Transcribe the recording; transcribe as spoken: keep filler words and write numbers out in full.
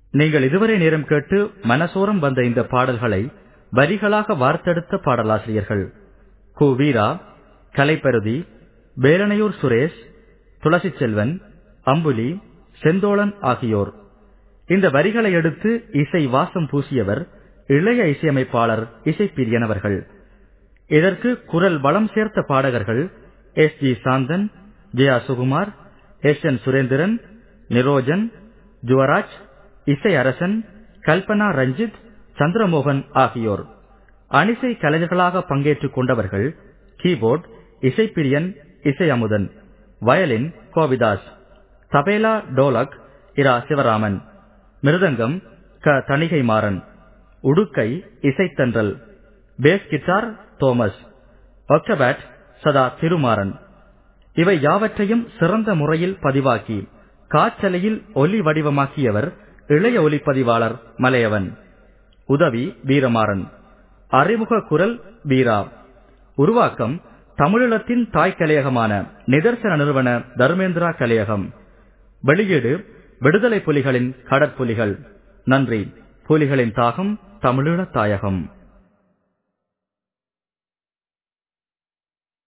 நீங்கள் இதுவரை நேரம் கேட்டு மனசோரம் வந்த இந்த பாடல்களை வரிகளாக வார்த்தெடுத்த பாடலாசிரியர்கள் கு வீரா, கலைப்பருதி, பேரணையூர் சுரேஷ், துளசி செல்வன், அம்புலி, செந்தோழன் ஆகியோர். இந்த வரிகளை எடுத்து இசை வாசம் பூசியவர் இளைய இசையமைப்பாளர் இசைப்பிரியன் அவர்கள். இதற்கு குரல் வளம் சேர்த்த பாடகர்கள் S G Santhan, Jaya Sukumar, S N Surendran, Nirojan, Juvaraj, Isai Arasan, Kalpana Ranjith, Chandramohan ஆகியோர். அணிசை கலைஞர்களாக பங்கேற்றுக் கொண்டவர்கள் keyboard Isaipriyan, Isai Amudhan, violin Kovidas, tabla dholak Ira Sivaraman, mridangam K Thanigai Maran, udukkai Isaithendral, bass guitar Thomas, octapad Sadha Thirumaran. இவை யாவற்றையும் சிறந்த முறையில் பதிவாக்கி காற்றலையில் ஒலி வடிவமாக்கியவர் இளைய ஒலிப்பதிவாளர் மலையவன். உதவி வீரமாறன். அறிமுக குரல் வீரா. உருவாக்கம் தமிழீழத்தின் தாய் கலையகமான நிதர்சன நிறுவன தர்மேந்திரா கலையகம். வெளியீடு விடுதலை புலிகளின் கடற்புலிகள். நன்றி. புலிகளின் தாகம் தமிழீழ தாயகம்.